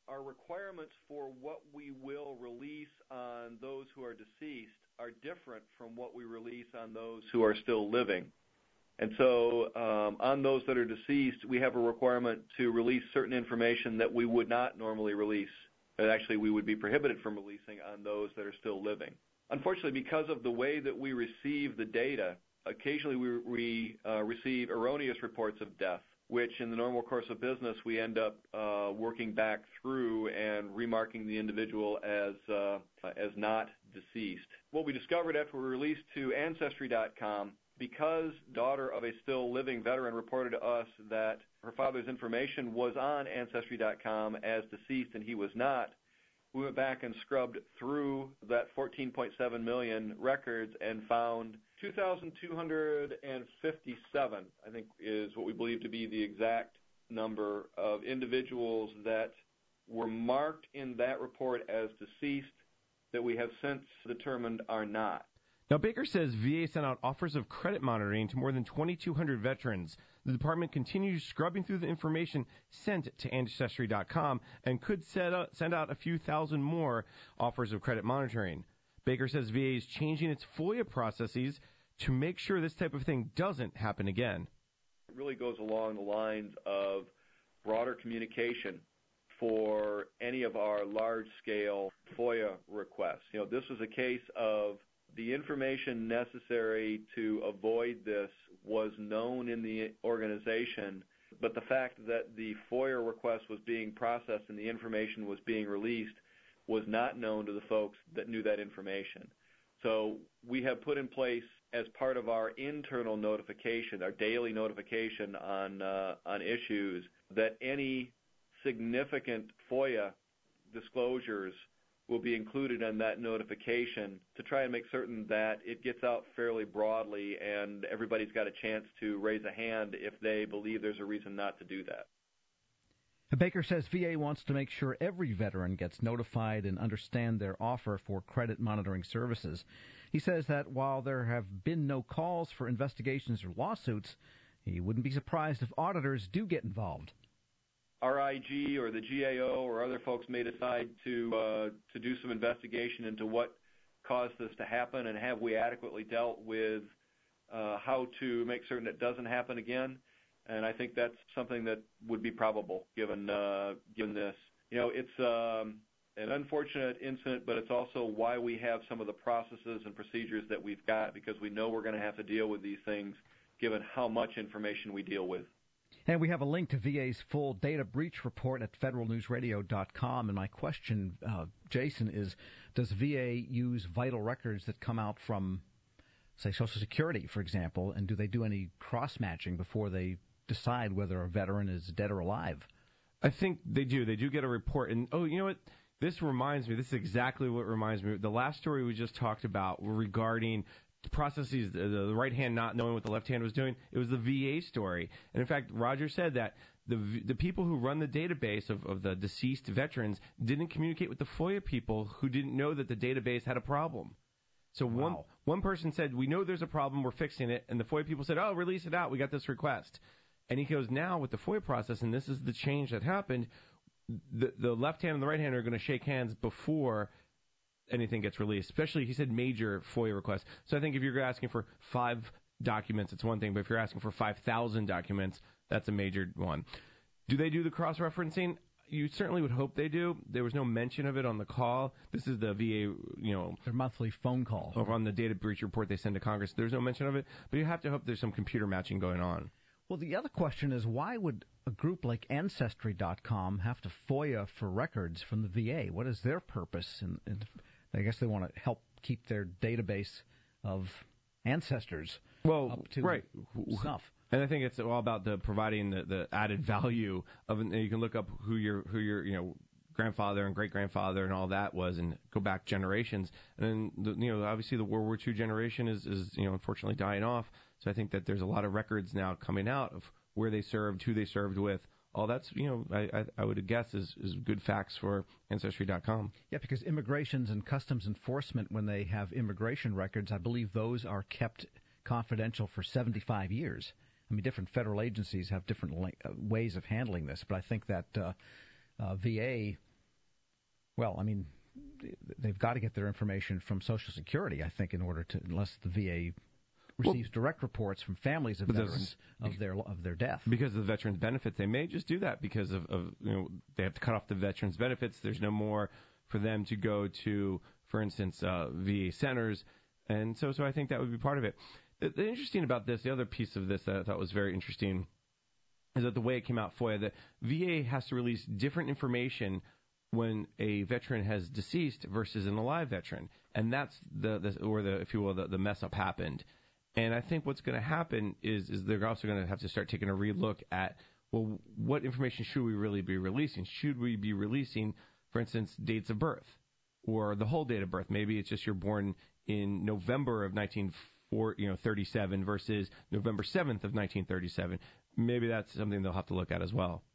our requirements for what we will release on those who are deceased are different from what we release on those who are still living. And so on those that are deceased, we have a requirement to release certain information that we would not normally release, that actually we would be prohibited from releasing on those that are still living. Unfortunately, because of the way that we receive the data, occasionally we receive erroneous reports of death, which in the normal course of business we end up working back through and remarking the individual as not deceased. What we discovered after we released to Ancestry.com, because daughter of a still living veteran reported to us that her father's information was on Ancestry.com as deceased and he was not, we went back and scrubbed through that 14.7 million records and found 2,257, I think is what we believe to be the exact number of individuals that were marked in that report as deceased that we have since determined are not. Now, Baker says VA sent out offers of credit monitoring to more than 2,200 veterans. The department continues scrubbing through the information sent to Ancestry.com and could send out a few thousand more offers of credit monitoring. Baker says VA is changing its FOIA processes to make sure this type of thing doesn't happen again. It really goes along the lines of broader communication for any of our large-scale FOIA requests. You know, this was a case of the information necessary to avoid this was known in the organization, but the fact that the FOIA request was being processed and the information was being released was not known to the folks that knew that information. So we have put in place, as part of our internal notification, our daily notification on issues, that any significant FOIA disclosures will be included in that notification to try and make certain that it gets out fairly broadly and everybody's got a chance to raise a hand if they believe there's a reason not to do that. Baker says VA wants to make sure every veteran gets notified and understand their offer for credit monitoring services. He says that while there have been no calls for investigations or lawsuits, he wouldn't be surprised if auditors do get involved. Our IG or the GAO or other folks may decide to do some investigation into what caused this to happen and have we adequately dealt with how to make certain it doesn't happen again. And I think that's something that would be probable given this. You know, it's an unfortunate incident, but it's also why we have some of the processes and procedures that we've got, because we know we're going to have to deal with these things given how much information we deal with. And we have a link to VA's full data breach report at federalnewsradio.com. And my question, Jason, is does VA use vital records that come out from, say, Social Security, for example, and do they do any cross-matching before they decide whether a veteran is dead or alive? I think they do. They do get a report. And, oh, you know what? This reminds me. This is exactly what reminds me. The last story we just talked about regarding the processes, the right hand not knowing what the left hand was doing, it was the VA story. And, in fact, Roger said that the people who run the database of the deceased veterans didn't communicate with the FOIA people who didn't know that the database had a problem. So one person said, we know there's a problem, we're fixing it. And the FOIA people said, oh, release it out, we got this request. And he goes, now with the FOIA process, and this is the change that happened, the left hand and the right hand are going to shake hands before anything gets released, especially, he said, major FOIA requests. So I think if you're asking for 5 documents, it's one thing, but if you're asking for 5,000 documents, that's a major one. Do they do the cross-referencing? You certainly would hope they do. There was no mention of it on the call. This is the VA, their monthly phone call. Over on the data breach report they send to Congress. There's no mention of it, but you have to hope there's some computer matching going on. Well, the other question is, why would a group like Ancestry.com have to FOIA for records from the VA? What is their purpose? And I guess they want to help keep their database of ancestors up to snuff. And I think it's all about providing the added value of, and you can look up who your grandfather and great grandfather and all that was, and go back generations. And then obviously the World War II generation is unfortunately dying off. So I think that there's a lot of records now coming out of where they served, who they served with. All that's, I would guess is good facts for Ancestry.com. Yeah, because immigrations and customs enforcement, when they have immigration records, I believe those are kept confidential for 75 years. I mean, different federal agencies have different ways of handling this, but I think that VA Well, I mean, they've got to get their information from Social Security, I think, in order to, unless the VA receives direct reports from families of veterans of their death. Because of the veterans' benefits, they may just do that because of they have to cut off the veterans' benefits. There's no more for them to go to, for instance, VA centers, and so I think that would be part of it. The interesting about this, the other piece of this that I thought was very interesting, is that the way it came out, FOIA, the VA has to release different information when a veteran has deceased versus an alive veteran, and that's if you will, the mess up happened. And I think what's going to happen is they're also going to have to start taking a relook at, well, what information should we really be releasing? Should we be releasing, for instance, dates of birth or the whole date of birth? Maybe it's just you're born in November of 1937 versus November 7th of 1937. Maybe that's something they'll have to look at as well.